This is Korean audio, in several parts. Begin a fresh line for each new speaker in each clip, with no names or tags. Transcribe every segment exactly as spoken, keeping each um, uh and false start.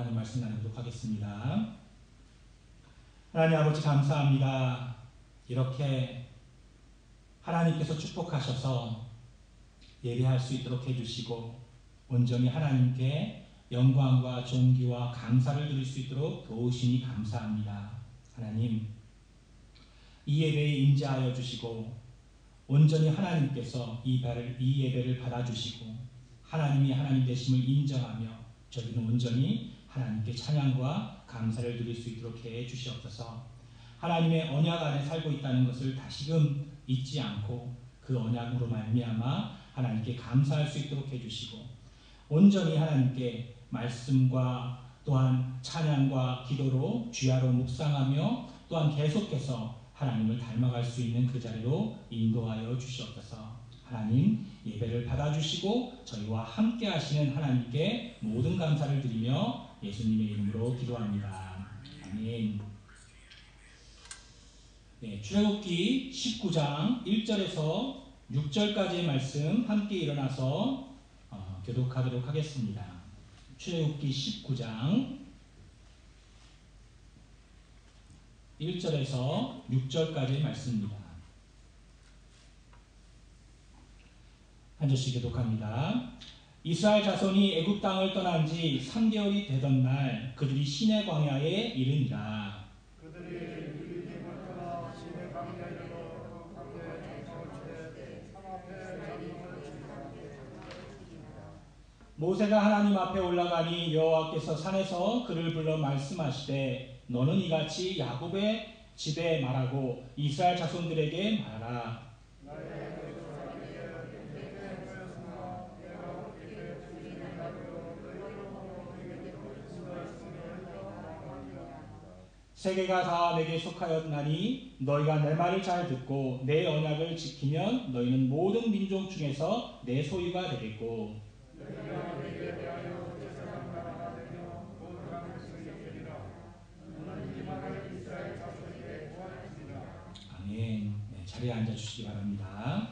하나님 말씀 나누도록 하겠습니다. 하나님 아버지 감사합니다. 이렇게 하나님께서 축복하셔서 예배할 수 있도록 해주시고 온전히 하나님께 영광과 존귀와 감사를 드릴 수 있도록 도우시니 감사합니다. 하나님, 이 예배에 임재하여 주시고 온전히 하나님께서 이 예배를, 이 예배를 받아주시고 하나님이 하나님 되심을 인정하며 저희는 온전히 하나님께 찬양과 감사를 드릴 수 있도록 해 주시옵소서. 하나님의 언약 안에 살고 있다는 것을 다시금 잊지 않고 그 언약으로 말미암아 하나님께 감사할 수 있도록 해주시고 온전히 하나님께 말씀과 또한 찬양과 기도로 주야로 묵상하며 또한 계속해서 하나님을 닮아갈 수 있는 그 자리로 인도하여 주시옵소서. 하나님 예배를 받아주시고 저희와 함께 하시는 하나님께 모든 감사를 드리며 예수님의 이름으로 기도합니다. 아멘. 네, 출애굽기 십구 장 일 절에서 육 절까지의 말씀 함께 일어나서 어, 교독하도록 하겠습니다. 출애굽기 십구 장 일 절에서 육 절까지의 말씀입니다. 한 절씩 교독합니다. 이스라엘 자손이 애굽 땅을 떠난 지 삼 개월이 되던 날 그들이 시내 광야에 이르니라.
그들이 유리팀을 떠나 시내 광야에 이르러 광야에 정성을 치되 산 앞에 장막을 치니라. 모세가 하나님 앞에 올라가니 여호와께서 산에서 그를 불러 말씀하시되 너는 이같이 야곱의 집에 말하고 이스라엘 자손들에게 말하라. 세계가 다 내게 속하였나니 너희가 내 말을 잘 듣고 내 언약을 지키면 너희는 모든 민족 중에서 내 소유가 되겠고 아멘. 네, 자리에 앉아주시기 바랍니다.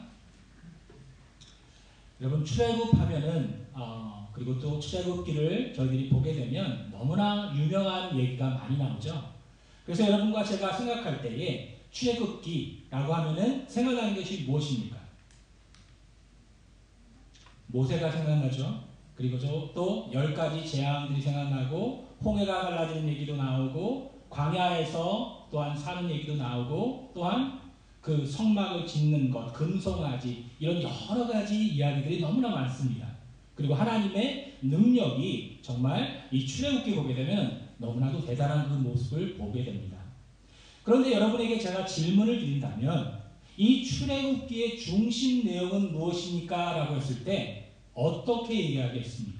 여러분 출애굽하면은 어, 그리고 또 출애굽기를 저희들이 보게 되면 너무나 유명한 얘기가 많이 나오죠. 그래서 여러분과 제가 생각할 때에 출애굽기라고 하면은 생각나는 것이 무엇입니까? 모세가 생각나죠. 그리고 또 열 가지 재앙들이 생각나고 홍해가 갈라지는 얘기도 나오고 광야에서 또한 사는 얘기도 나오고 또한 그 성막을 짓는 것, 금송아지 이런 여러 가지 이야기들이 너무나 많습니다. 그리고 하나님의 능력이 정말 이 출애굽기 보게 되면 너무나도 대단한 그 모습을 보게 됩니다. 그런데 여러분에게 제가 질문을 드린다면 이 출애굽기의 중심 내용은 무엇입니까? 라고 했을 때 어떻게 얘기하겠습니까?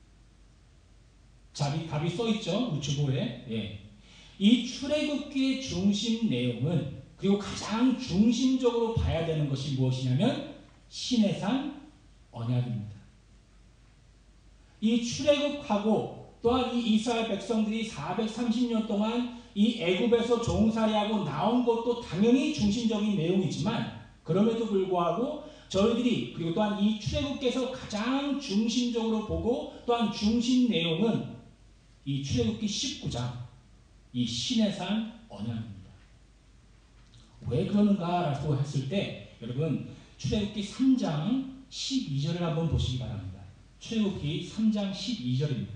답이, 답이 써있죠? 우측보에. 예. 이 출애굽기의 중심 내용은 그리고 가장 중심적으로 봐야 되는 것이 무엇이냐면 시내산 언약입니다. 이 출애굽하고 또한 이 이스라엘 백성들이 사백삼십 년 동안 이 애굽에서 종살이하고 나온 것도 당연히 중심적인 내용이지만 그럼에도 불구하고 저희들이 그리고 또한 이 출애굽기에서 가장 중심적으로 보고 또한 중심 내용은 이 출애굽기 십구 장 이 시내산 언약입니다. 왜 그러는가라고 했을 때 여러분 출애굽기 삼 장 십이 절을 한번 보시기 바랍니다. 출애굽기 삼 장 십이 절입니다.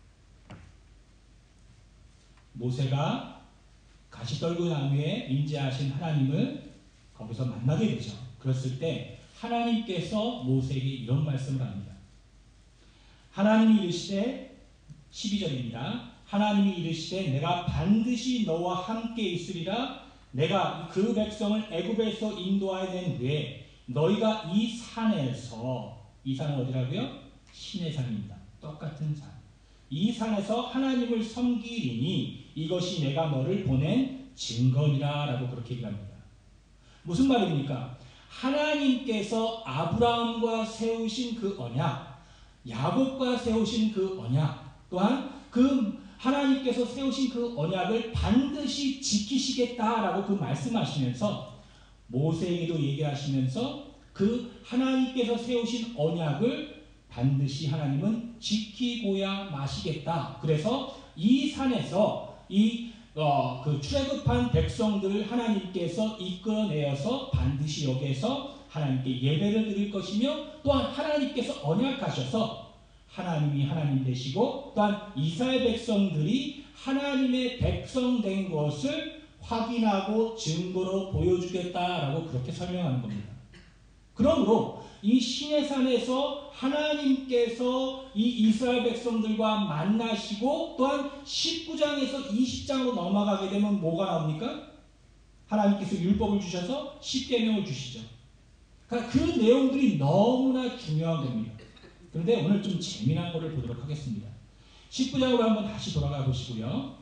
모세가 가시떨구 나무에 임재하신 하나님을 거기서 만나게 되죠. 그랬을 때 하나님께서 모세에게 이런 말씀을 합니다. 하나님이 이르시되 십이 절입니다. 하나님이 이르시되 내가 반드시 너와 함께 있으리라. 내가 그 백성을 애굽에서 인도하여 낸 후에 너희가 이 산에서 이 산은 어디라고요? 시내산입니다. 똑같은 산. 이 산에서 하나님을 섬기리니 이것이 내가 너를 보낸 증거니라 라고 그렇게 얘기합니다. 무슨 말입니까? 하나님께서 아브라함과 세우신 그 언약, 야곱과 세우신 그 언약, 또한 그 하나님께서 세우신 그 언약을 반드시 지키시겠다라고 그 말씀하시면서 모세에게도 얘기하시면서 그 하나님께서 세우신 언약을 반드시 하나님은 지키고야 마시겠다. 그래서 이 산에서 이 어, 그 출애굽한 백성들을 하나님께서 이끌어내어서 반드시 여기에서 하나님께 예배를 드릴 것이며 또한 하나님께서 언약하셔서 하나님이 하나님 되시고 또한 이스라엘 백성들이 하나님의 백성 된 것을 확인하고 증거로 보여주겠다라고 그렇게 설명하는 겁니다. 그러므로 이 시내산에서 하나님께서 이 이스라엘 백성들과 만나시고 또한 십구 장에서 이십 장으로 넘어가게 되면 뭐가 나옵니까? 하나님께서 율법을 주셔서 십계명을 주시죠. 그러니까 그 내용들이 너무나 중요한 겁니다. 그런데 오늘 좀 재미난 거를 보도록 하겠습니다. 십구 장으로 한번 다시 돌아가 보시고요.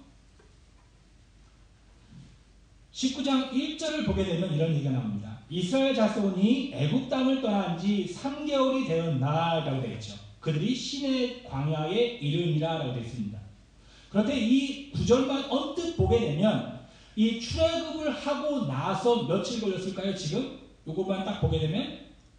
십구 장 일 절을 보게 되면 이런 얘기가 나옵니다. 이스라엘 자손이 애굽 땅을 떠난 지 삼 개월이 되었나라고 되어 있죠. 그들이 시내 광야에 이르니라 라고 되어 있습니다. 그런데 이 구절만 언뜻 보게 되면 이 출애굽을 하고 나서 며칠 걸렸을까요? 지금 이것만 딱 보게 되면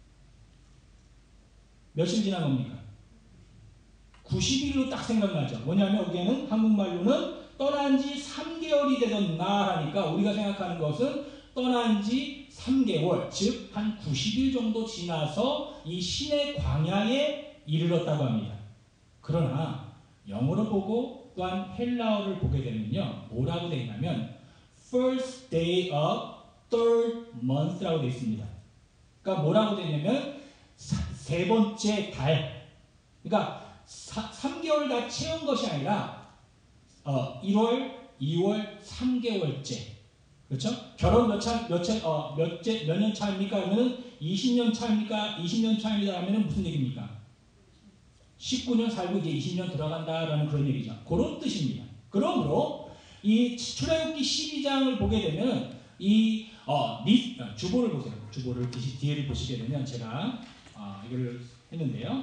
며칠 지난 겁니까? 구십 일로 딱 생각나죠. 뭐냐면 여기에는 한국말로는 떠난 지 삼 개월이 되었나 하니까 우리가 생각하는 것은 떠난 지 삼 개월, 즉 한 구십 일 정도 지나서 이 시내 광야에 이르렀다고 합니다. 그러나 영어로 보고 또한 헬라어를 보게 되면요. 뭐라고 되어 있냐면 first day of third month라고 되어 있습니다. 그러니까 뭐라고 되어 있냐면 세 번째 달. 그러니까 삼 개월 다 채운 것이 아니라 어, 일월, 이월, 삼 개월째. 그렇죠? 결혼 몇 차, 몇 차, 어, 몇, 몇 년 차입니까? 그러면 이십 년 차입니까? 이십 년 차입니다. 하면 무슨 얘기입니까? 십구 년 살고 이제 이십 년 들어간다라는 그런 얘기죠. 그런 뜻입니다. 그러므로 이 출애굽기 십이 장을 보게 되면 이 어, 니, 주보를 보세요. 주보를 뒤에를 보시게 되면 제가 어, 이걸 했는데요.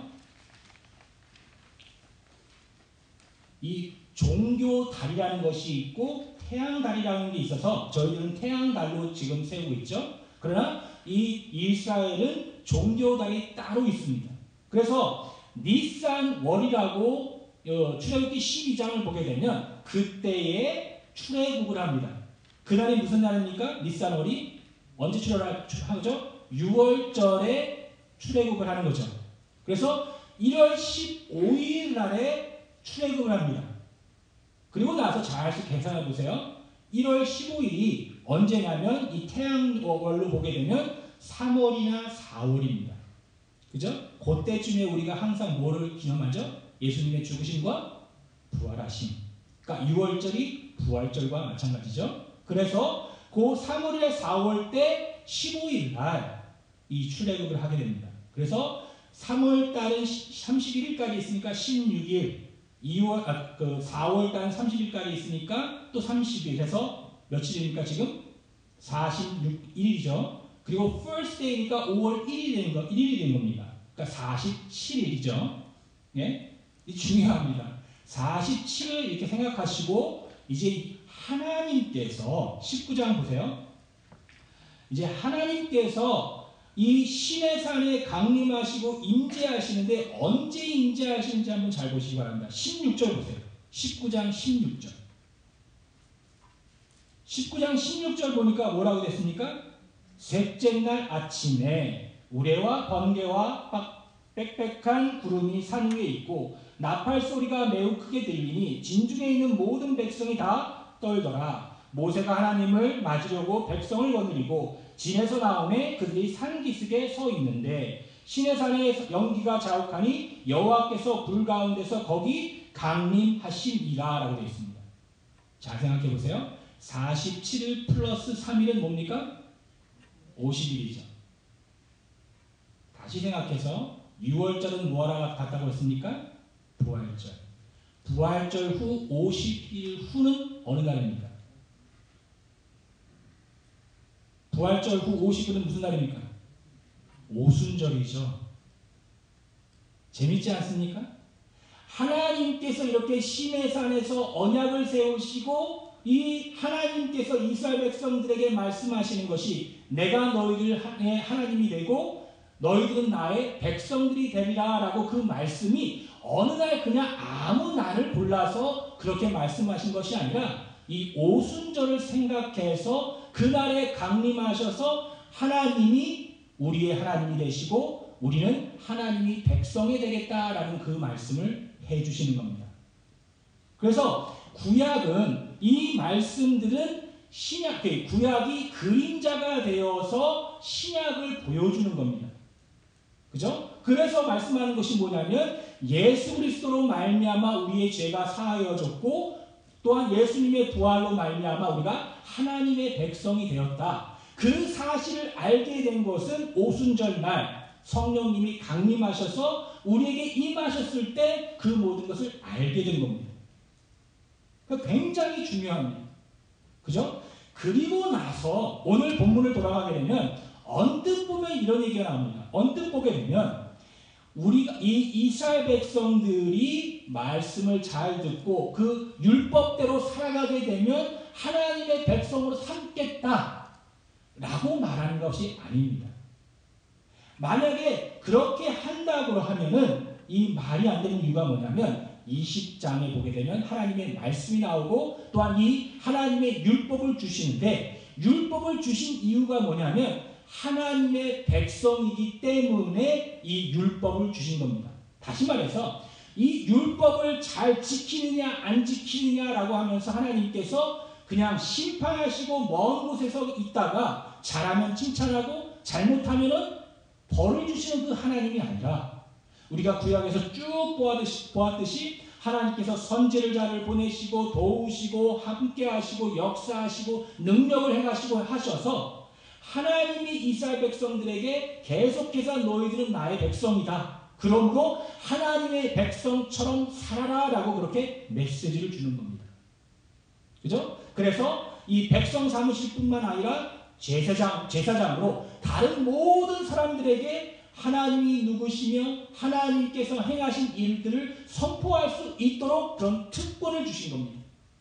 이 종교달이라는 것이 있고 태양달이라는 게 있어서 저희들은 태양달로 지금 세우고 있죠. 그러나 이 이스라엘은 종교달이 따로 있습니다. 그래서 니산월이라고 어, 출애굽기 십이 장을 보게 되면 그때에 출애굽을 합니다. 그날이 무슨 날입니까? 니산월이 언제 출애굽하죠? 유월절에 출애굽을 하는 거죠. 그래서 일월 십오일 날에 출애굽을 합니다. 그리고 나서 잘 계산해 보세요. 일월 십오일이 언제냐면 이 태양월로 보게 되면 삼월이나 사월입니다. 그죠? 그때쯤에 우리가 항상 뭐를 기념하죠? 예수님의 죽으심과 부활하심. 그러니까 유월절이 부활절과 마찬가지죠. 그래서 그 삼월이나 사월 때 십오일 날 이 출애굽을 하게 됩니다. 그래서 삼월 달은 삼십일일까지 있으니까 십육 일, 이월, 아, 그 사월 달은 삼십 일까지 있으니까 또 삼십 일 해서 며칠입니까 지금? 사십육 일이죠. 그리고 first day니까 오월 일일이 된 거, 일일이 된 겁니다. 그러니까 사십칠 일이죠. 예? 이 중요합니다. 사십칠 일 이렇게 생각하시고 이제 하나님께서 십구 장 보세요. 이제 하나님께서 이 시내산에 강림하시고 임재하시는데 언제 임재하시는지 한번 잘 보시기 바랍니다. 십육 절 보세요. 십구 장 십육 절. 십구 장 십육 절 보니까 뭐라고 됐습니까? 셋째 날 아침에 우레와 번개와 빽빽한 구름이 산 위에 있고 나팔 소리가 매우 크게 들리니 진중에 있는 모든 백성이 다 떨더라. 모세가 하나님을 맞으려고 백성을 거느리고 진에서 나오매 그들이 산기슭에 서 있는데 시내산에 연기가 자욱하니 여호와께서 불 가운데서 거기 강림하심이라 라고 되어 있습니다. 잘 생각해 보세요. 사십칠 일 플러스 삼 일은 뭡니까? 오십 일이죠. 다시 생각해서 유월절은 뭐하러 갔다고 했습니까? 부활절. 부활절 후 오십 일 후는 어느 날입니까? 부활절 후 오십 일은 무슨 날입니까? 오순절이죠. 재밌지 않습니까? 하나님께서 이렇게 시내산에서 언약을 세우시고 이 하나님께서 이스라엘 백성들에게 말씀하시는 것이 내가 너희들 하나님이 되고 너희들은 나의 백성들이 되리라 라고 그 말씀이 어느 날 그냥 아무 날을 골라서 그렇게 말씀하신 것이 아니라 이 오순절을 생각해서 그날에 강림하셔서 하나님이 우리의 하나님이 되시고 우리는 하나님이 백성이 되겠다라는 그 말씀을 해주시는 겁니다. 그래서 구약은 이 말씀들은 신약, 구약이 그림자가 되어서 신약을 보여주는 겁니다. 그죠? 그래서 말씀하는 것이 뭐냐면 예수 그리스도로 말미암아 우리의 죄가 사하여졌고 또한 예수님의 부활로 말미암아 우리가 하나님의 백성이 되었다. 그 사실을 알게 된 것은 오순절 날 성령님이 강림하셔서 우리에게 임하셨을 때 그 모든 것을 알게 된 겁니다. 굉장히 중요합니다. 그죠? 그리고 나서 오늘 본문을 돌아가게 되면 언뜻 보면 이런 얘기가 나옵니다. 언뜻 보게 되면 우리가 이 이스라엘 백성들이 말씀을 잘 듣고 그 율법대로 살아가게 되면 하나님의 백성으로 삼겠다 라고 말하는 것이 아닙니다. 만약에 그렇게 한다고 하면은 이 말이 안 되는 이유가 뭐냐면 이십 장에 보게 되면 하나님의 말씀이 나오고 또한 이 하나님의 율법을 주시는데 율법을 주신 이유가 뭐냐면 하나님의 백성이기 때문에 이 율법을 주신 겁니다. 다시 말해서 이 율법을 잘 지키느냐 안 지키느냐라고 하면서 하나님께서 그냥 심판하시고 먼 곳에서 있다가 잘하면 칭찬하고 잘못하면 벌을 주시는 그 하나님이 아니라 우리가 구약에서 쭉 보았듯이, 보았듯이 하나님께서 선지자를 보내시고 도우시고 함께 하시고 역사하시고 능력을 행하시고 하셔서 하나님이 이스라엘 백성들에게 계속해서 너희들은 나의 백성이다. 그러므로 하나님의 백성처럼 살아라 라고 그렇게 메시지를 주는 겁니다. 그죠? 그래서 이 백성 삼으실 뿐만 아니라 제사장, 제사장으로 다른 모든 사람들에게 하나님이 누구시며 하나님께서 행하신 일들을 선포할 수 있도록 그런 특권을 주신 겁니다.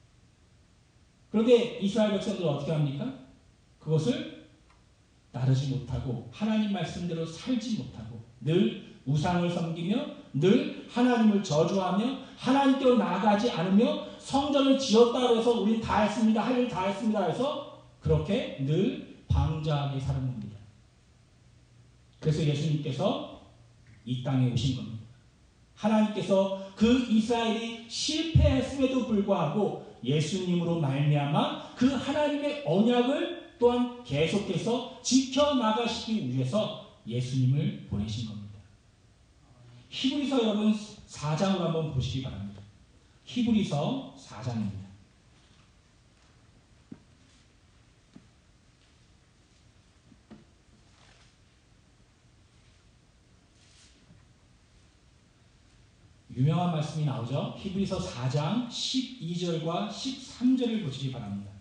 그런데 이스라엘 백성들은 어떻게 합니까? 그것을 따르지 못하고 하나님 말씀대로 살지 못하고 늘 우상을 섬기며 늘 하나님을 저주하며 하나님께로 나아가지 않으며 성전을 지었다고 해서 우린 다 했습니다. 할 일 다 했습니다. 해서 그렇게 늘 방자하게 사는 겁니다. 그래서 예수님께서 이 땅에 오신 겁니다. 하나님께서 그 이스라엘이 실패했음에도 불구하고 예수님으로 말미암아 그 하나님의 언약을 또한 계속해서 지켜나가시기 위해서 예수님을 보내신 겁니다. 히브리서 여러분 사 장을 한번 보시기 바랍니다. 히브리서 사 장입니다. 유명한 말씀이 나오죠. 히브리서 사 장 십이 절과 십삼 절을 보시기 바랍니다.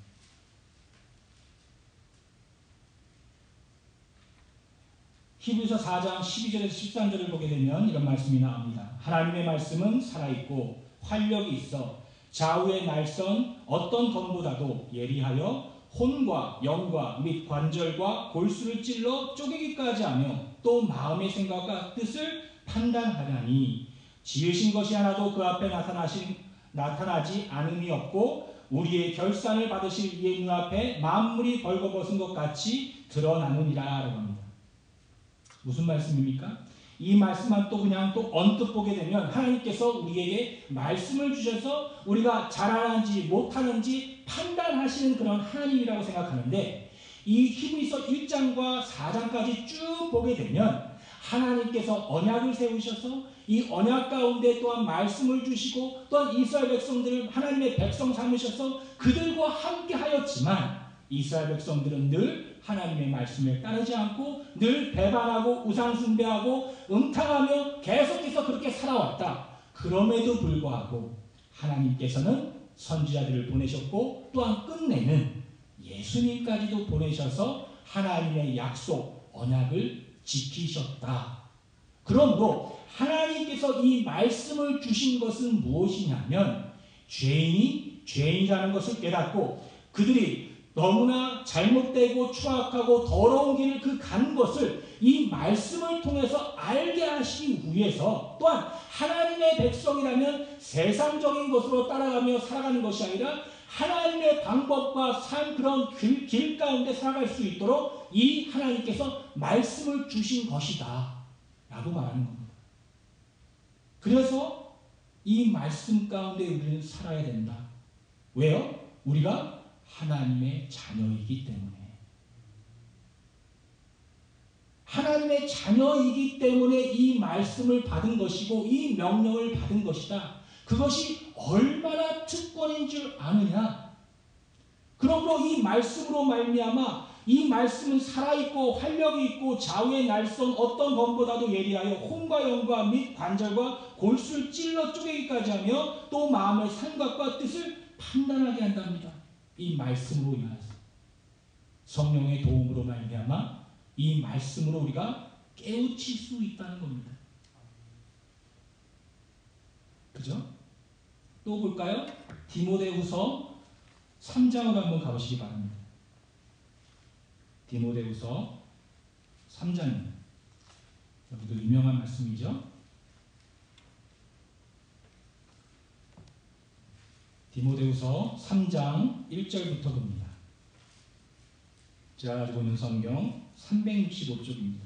히브리서 사 장 십이 절에서 십삼 절을 보게 되면 이런 말씀이 나옵니다. 하나님의 말씀은 살아있고 활력이 있어 좌우의 날선 어떤 검보다도 예리하여 혼과 영과 및 관절과 골수를 찔러 쪼개기까지 하며 또 마음의 생각과 뜻을 판단하려니 지으신 것이 하나도 그 앞에 나타나신, 나타나지 않음이 없고 우리의 결산을 받으실 이의 눈앞에 만물이 벌거벗은 것 같이 드러나느니라 라고 합니다. 무슨 말씀입니까? 이 말씀만 또 그냥 또 언뜻 보게 되면 하나님께서 우리에게 말씀을 주셔서 우리가 잘하는지 못하는지 판단하시는 그런 하나님이라고 생각하는데 이 히브리서 일 장과 사 장까지 쭉 보게 되면 하나님께서 언약을 세우셔서 이 언약 가운데 또한 말씀을 주시고 또한 이스라엘 백성들을 하나님의 백성 삼으셔서 그들과 함께 하였지만 이스라엘 백성들은 늘 하나님의 말씀을 따르지 않고 늘 배반하고 우상숭배하고 음탕하며 계속해서 그렇게 살아왔다. 그럼에도 불구하고 하나님께서는 선지자들을 보내셨고 또한 끝내는 예수님까지도 보내셔서 하나님의 약속, 언약을 지키셨다. 그러므로 하나님께서 이 말씀을 주신 것은 무엇이냐면 죄인이 죄인이라는 것을 깨닫고 그들이 너무나 잘못되고 추악하고 더러운 길을 그 간 것을 이 말씀을 통해서 알게 하시기 위해서, 또한 하나님의 백성이라면 세상적인 것으로 따라가며 살아가는 것이 아니라 하나님의 방법과 삶, 그런 길, 길 가운데 살아갈 수 있도록 이 하나님께서 말씀을 주신 것이다 라고 말하는 겁니다. 그래서 이 말씀 가운데 우리는 살아야 된다. 왜요? 우리가 하나님의 자녀이기 때문에. 하나님의 자녀이기 때문에 이 말씀을 받은 것이고 이 명령을 받은 것이다. 그것이 얼마나 특권인 줄 아느냐. 그러므로 이 말씀으로 말미암아 이 말씀은 살아있고 활력이 있고 좌우의 날선 어떤 검보다도 예리하여 혼과 영과 및 관절과 골수를 찔러 쪼개기까지 하며 또 마음의 생각과 뜻을 판단하게 한답니다. 이 말씀으로 인하여서 성령의 도움으로 말미암아 이 말씀으로 우리가 깨우칠 수 있다는 겁니다. 그죠? 또 볼까요? 디모데후서 삼 장으로 한번 가보시기 바랍니다. 디모데후서 삼 장입니다. 여기도 유명한 말씀이죠. 디모데후서 삼 장 일 절부터 봅니다. 제가 가지고 있는 성경 삼백육십오 쪽입니다.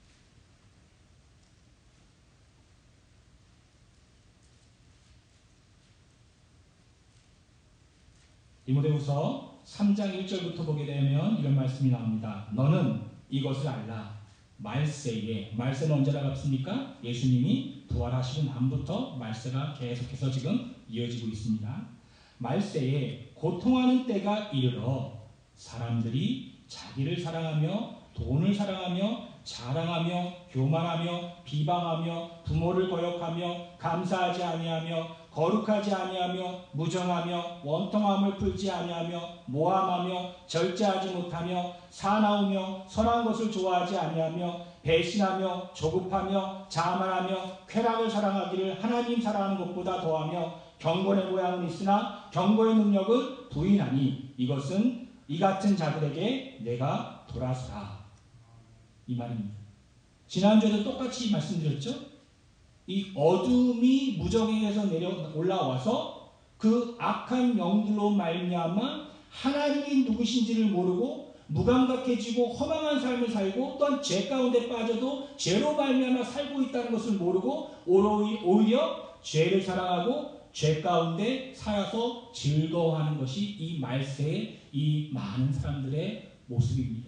디모데후서 삼 장 일 절부터 보게 되면 이런 말씀이 나옵니다. 너는 이것을 알라. 말세에, 말세는 언제 나갔습니까? 예수님이 부활하시고 난부터 말세가 계속해서 지금 이어지고 있습니다. 말세에 고통하는 때가 이르러 사람들이 자기를 사랑하며 돈을 사랑하며 자랑하며 교만하며 비방하며 부모를 거역하며 감사하지 아니하며 거룩하지 아니하며 무정하며 원통함을 풀지 아니하며 모함하며 절제하지 못하며 사나우며 선한 것을 좋아하지 아니하며 배신하며 조급하며 자만하며 쾌락을 사랑하기를 하나님 사랑하는 것보다 더하며 경건의 모양은 있으나 경건의 능력은 부인하니 이것은 이 같은 자들에게 내가 돌아서라. 이 말입니다. 지난주에도 똑같이 말씀드렸죠. 이 어둠이 무적행에서 내려 올라와서 그 악한 영들로 말미암아 하나님이 누구신지를 모르고 무감각해지고 허망한 삶을 살고 또한 죄 가운데 빠져도 죄로 말미암아 살고 있다는 것을 모르고 오히려 죄를 사랑하고 죄 가운데 살아서 즐거워하는 것이 이 말세의 이 많은 사람들의 모습입니다.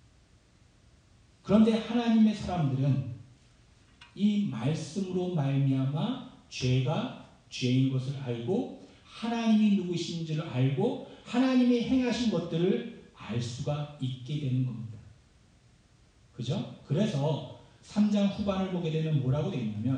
그런데 하나님의 사람들은 이 말씀으로 말미암아 죄가 죄인 것을 알고 하나님이 누구신지를 알고 하나님이 행하신 것들을 알 수가 있게 되는 겁니다. 그죠? 그래서 삼 장 후반을 보게 되면 뭐라고 되어 있냐면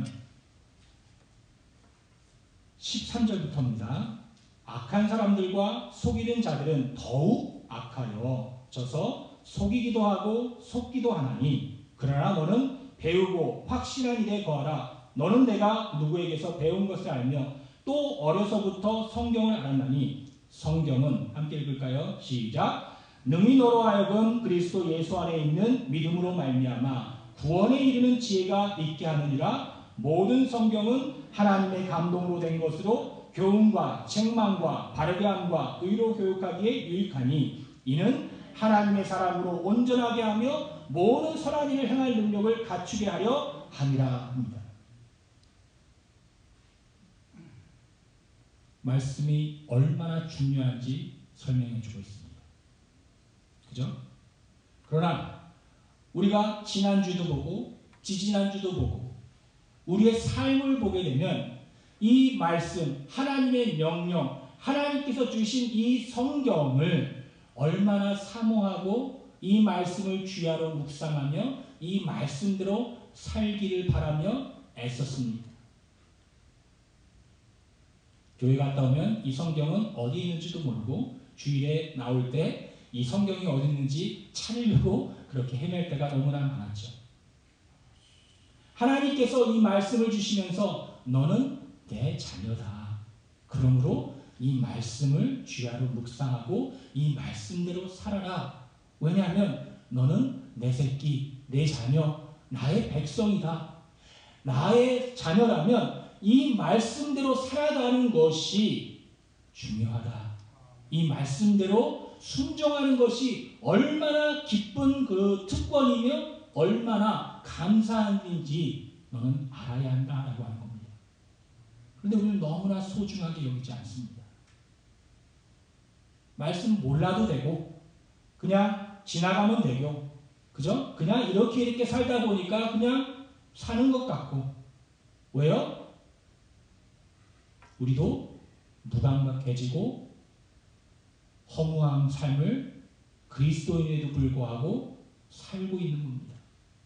십삼 절부터입니다. 악한 사람들과 속이는 자들은 더욱 악하여 져서 속이기도 하고 속기도 하나니 그러나 너는 배우고 확실한 일에 거하라. 너는 내가 누구에게서 배운 것을 알며 또 어려서부터 성경을 알았나니 성경은 함께 읽을까요? 시작. 능히 너로 하여금 그리스도 예수 안에 있는 믿음으로 말미암아 구원에 이르는 지혜가 있게 하느니라. 모든 성경은 하나님의 감동으로 된 것으로 교훈과 책망과 바르게 함과 의로 교육하기에 유익하니 이는 하나님의 사람으로 온전하게 하며 모든 선한 일을 행할 능력을 갖추게 하려 함이라 합니다. 말씀이 얼마나 중요한지 설명해 주고 있습니다. 그죠? 그러나 우리가 지난주도 보고 지지난주도 보고 우리의 삶을 보게 되면 이 말씀, 하나님의 명령, 하나님께서 주신 이 성경을 얼마나 사모하고 이 말씀을 주야로 묵상하며 이 말씀대로 살기를 바라며 애썼습니다. 교회 갔다 오면 이 성경은 어디 있는지도 모르고 주일에 나올 때 이 성경이 어디 있는지 찾으려고 그렇게 헤맬 때가 너무나 많았죠. 하나님께서 이 말씀을 주시면서 너는 내 자녀다. 그러므로 이 말씀을 주야로 묵상하고 이 말씀대로 살아라. 왜냐하면 너는 내 새끼, 내 자녀, 나의 백성이다. 나의 자녀라면 이 말씀대로 살아가는 것이 중요하다. 이 말씀대로 순종하는 것이 얼마나 기쁜 그 특권이며 얼마나 감사한 일인지 너는 알아야 한다라고 하는 겁니다. 그런데 우리는 너무나 소중하게 여기지 않습니다. 말씀 몰라도 되고 그냥 지나가면 되고 그죠? 그냥 이렇게 이렇게 살다 보니까 그냥 사는 것 같고 왜요? 우리도 무감각해지고 허무한 삶을 그리스도인에도 불구하고 살고 있는 겁니다.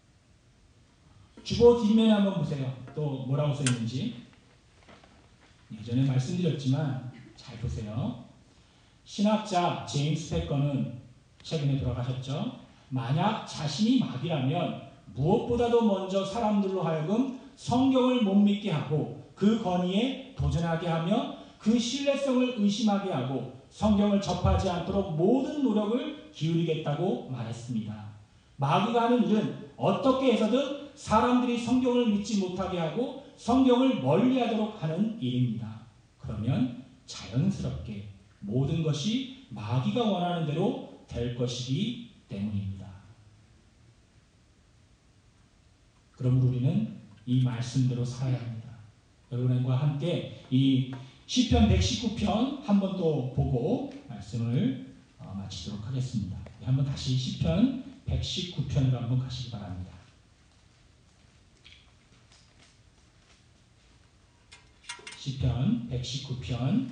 주보 뒷면에 한번 보세요. 또 뭐라고 써있는지. 예전에 말씀드렸지만 잘 보세요. 신학자 제임스 패커는 최근에 돌아가셨죠. 만약 자신이 마귀라면 무엇보다도 먼저 사람들로 하여금 성경을 못 믿게 하고 그 권위에 도전하게 하며 그 신뢰성을 의심하게 하고 성경을 접하지 않도록 모든 노력을 기울이겠다고 말했습니다. 마귀가 하는 일은 어떻게 해서든 사람들이 성경을 믿지 못하게 하고 성경을 멀리하도록 하는 일입니다. 그러면 자연스럽게 모든 것이 마귀가 원하는 대로 될 것이기 때문입니다. 그러므로 우리는 이 말씀대로 살아야 합니다. 여러분과 함께 이 시편 백십구 편 한 번 또 보고 말씀을 어, 마치도록 하겠습니다. 한번 다시 시편 백십구 편으로 한번 가시기 바랍니다. 시편 백십구 편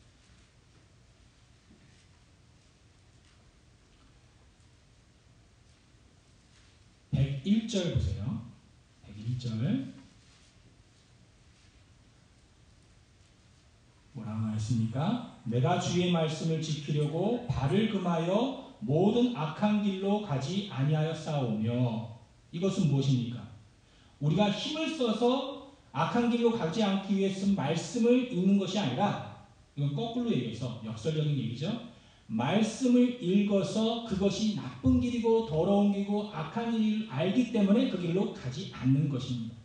백일 절 보세요. 백일 절 뭐라고 말했습니까? 내가 주의 말씀을 지키려고 발을 금하여 모든 악한 길로 가지 아니하였사오며 이것은 무엇입니까? 우리가 힘을 써서 악한 길로 가지 않기 위해서 말씀을 읽는 것이 아니라 이건 거꾸로 얘기해서 역설적인 얘기죠. 말씀을 읽어서 그것이 나쁜 길이고 더러운 길이고 악한 길을 알기 때문에 그 길로 가지 않는 것입니다.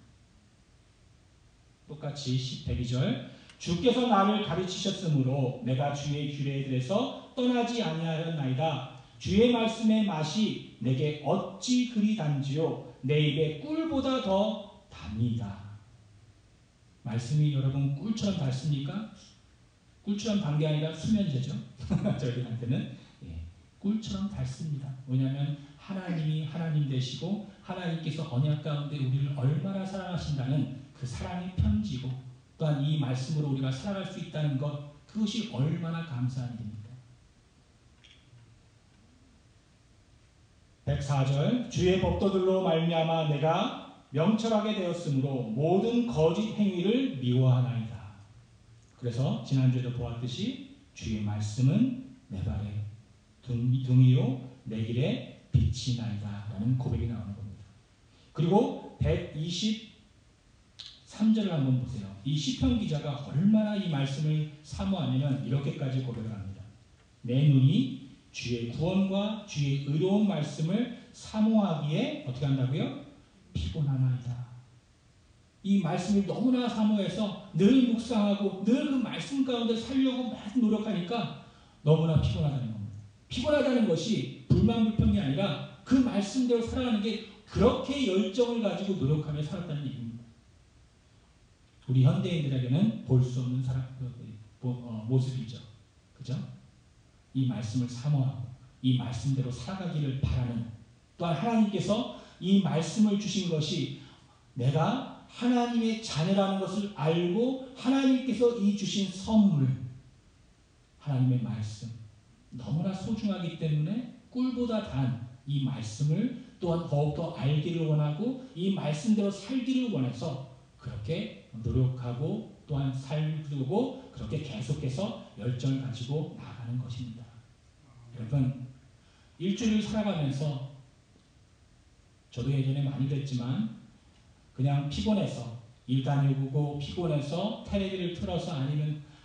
똑같이 백이 절 주께서 나를 가르치셨으므로 내가 주의 규례들에서 떠나지 아니하였나이다. 주의 말씀의 맛이 내게 어찌 그리 단지요 내 입에 꿀보다 더 답니다. 말씀이 여러분 꿀처럼 달습니까? 꿀처럼 단 게 아니라 수면제죠. 저희들한테는 예, 꿀처럼 달습니다. 왜냐하면 하나님이 하나님 되시고 하나님께서 언약 가운데 우리를 얼마나 사랑하신다는 그 사랑의 편지고 또한 이 말씀으로 우리가 살아갈 수 있다는 것 그것이 얼마나 감사한 일입니다. 백사 절 주의 법도들로 말미암아 내가 명철하게 되었으므로 모든 거짓 행위를 미워하나이다. 그래서 지난주에도 보았듯이 주의 말씀은 내 발에 등이요 내 길에 빛이 나이다 라는 고백이 나오는 겁니다. 그리고 백이십삼 절을 한번 보세요. 이 시편 기자가 얼마나 이 말씀을 사모하냐면 이렇게까지 고백을 합니다. 내 눈이 주의 구원과 주의 의로운 말씀을 사모하기에 어떻게 한다고요? 피곤하나이다. 이 말씀을 너무나 사모해서 늘 묵상하고 늘 그 말씀 가운데 살려고 많이 노력하니까 너무나 피곤하다는 겁니다. 피곤하다는 것이 불만불평이 아니라 그 말씀대로 살아가는 게 그렇게 열정을 가지고 노력하며 살았다는 얘기입니다. 우리 현대인들에게는 볼 수 없는 사람, 어, 모습이죠. 그죠? 이 말씀을 사모하고 이 말씀대로 살아가기를 바라는 또한 하나님께서 이 말씀을 주신 것이 내가 하나님의 자녀라는 것을 알고 하나님께서 이 주신 선물 하나님의 말씀 너무나 소중하기 때문에 꿀보다 단 이 말씀을 또한 더욱더 알기를 원하고 이 말씀대로 살기를 원해서 그렇게 노력하고 또한 살고 그렇게 계속해서 열정을 가지고 나아가는 것입니다. 여러분 일주일을 살아가면서 저도 예전에 많이 그랬지만 그냥 피곤해서 일 다니고 피곤해서 텔레비를 틀어서 아니면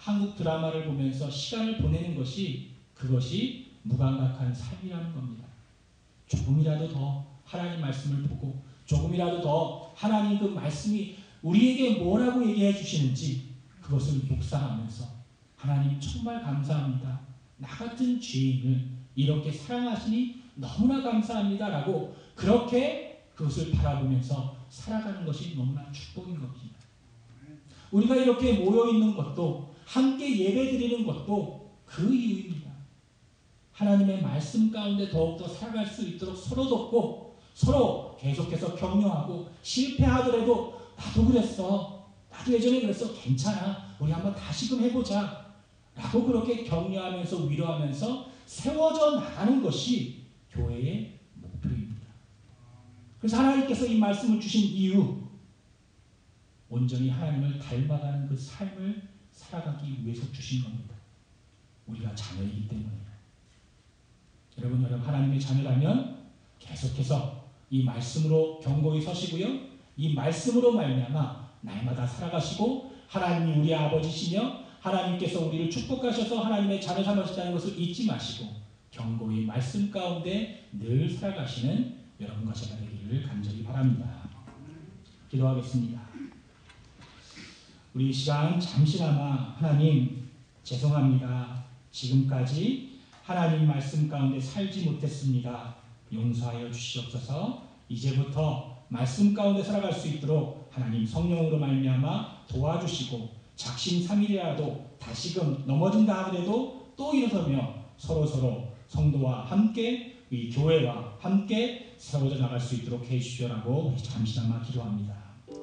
한국 드라마를 보면서 시간을 보내는 것이 그것이 무감각한 삶이라는 겁니다. 조금이라도 더 하나님 말씀을 보고 조금이라도 더 하나님 그 말씀이 우리에게 뭐라고 얘기해 주시는지 그것을 묵상하면서 하나님 정말 감사합니다. 나 같은 죄인을 이렇게 사랑하시니 너무나 감사합니다 라고 그렇게 그것을 바라보면서 살아가는 것이 너무나 축복인 겁니다. 우리가 이렇게 모여있는 것도 함께 예배드리는 것도 그 이유입니다. 하나님의 말씀 가운데 더욱더 살아갈 수 있도록 서로 돕고 서로 계속해서 격려하고 실패하더라도 나도 그랬어. 나도 예전에 그랬어. 괜찮아. 우리 한번 다시금 해보자. 라고 그렇게 격려하면서 위로하면서 세워져 나가는 것이 교회의 목표입니다. 그래서 하나님께서 이 말씀을 주신 이유 온전히 하나님을 닮아가는 그 삶을 살아가기 위해서 주신 겁니다. 우리가 자녀이기 때문에. 여러분, 여러분 하나님의 자녀라면 계속해서 이 말씀으로 견고히 서시고요. 이 말씀으로 말미암아 날마다 살아가시고 하나님이 우리 아버지시며 하나님께서 우리를 축복하셔서 하나님의 자녀 삼으시다는 것을 잊지 마시고 견고히 말씀 가운데 늘 살아가시는 여러분과 제가 되기를 간절히 바랍니다. 기도하겠습니다. 우리 이 시간 잠시나마 하나님 죄송합니다. 지금까지 하나님 말씀 가운데 살지 못했습니다. 용서하여 주시옵소서. 이제부터 말씀 가운데 살아갈 수 있도록 하나님 성령으로 말미암아 도와주시고 작심삼일이라도 다시금 넘어진다 하더라도 또 일어서며 서로서로 성도와 함께 이 교회와 함께 세워져 나갈 수 있도록 해주시오라고 잠시나마 기도합니다.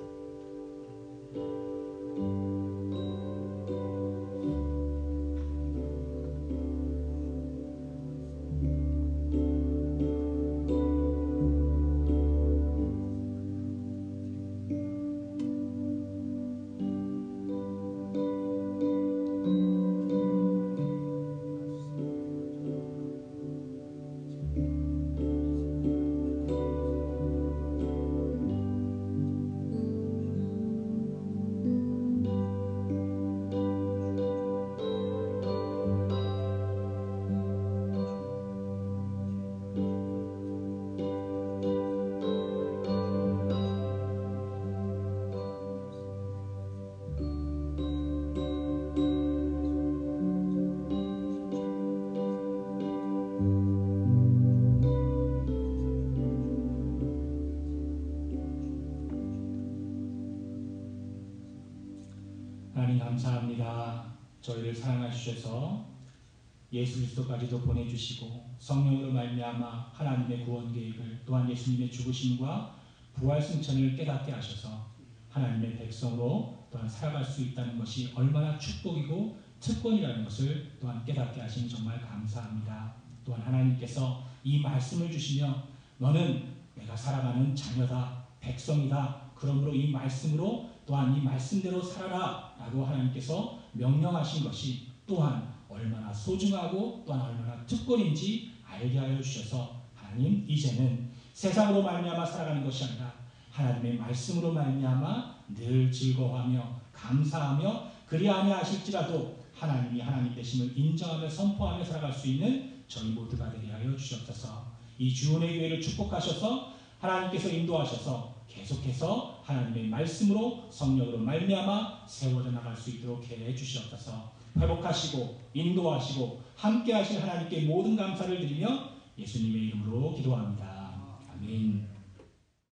하나님 감사합니다. 저희를 사랑하셔서 예수 그리스도까지도 보내주시고 성령으로 말미암아 하나님의 구원 계획을 또한 예수님의 죽으심과 부활 승천을 깨닫게 하셔서 하나님의 백성으로 또한 살아갈 수 있다는 것이 얼마나 축복이고 특권이라는 것을 또한 깨닫게 하시니 정말 감사합니다. 또한 하나님께서 이 말씀을 주시며 너는 내가 사랑하는 자녀다, 백성이다. 그러므로 이 말씀으로 또한 이 말씀대로 살아라 라고 하나님께서 명령하신 것이 또한 얼마나 소중하고 또한 얼마나 특권인지 알게 하여 주셔서 하나님 이제는 세상으로 말미암아 살아가는 것이 아니라 하나님의 말씀으로 말미암아 늘 즐거워하며 감사하며 그리 아니하실지라도 하나님이 하나님 되심을 인정하며 선포하며 살아갈 수 있는 저희 모두가 되게 하여 주시옵소서. 이 주은의 교회를 축복하셔서 하나님께서 인도하셔서 계속해서 하나님의 말씀으로 성령으로 말미암아 세워져 나갈 수 있도록 해 주시옵소서. 회복하시고 인도하시고 함께 하실 하나님께 모든 감사를 드리며 예수님의 이름으로 기도합니다. 아멘.